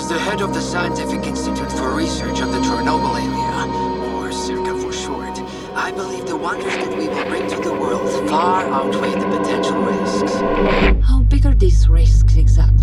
As the head of the Scientific Institute for Research of the Chernobyl area, or CIRCA for short, I believe the wonders that we will bring to the world far outweigh the potential risks. How big are these risks exactly?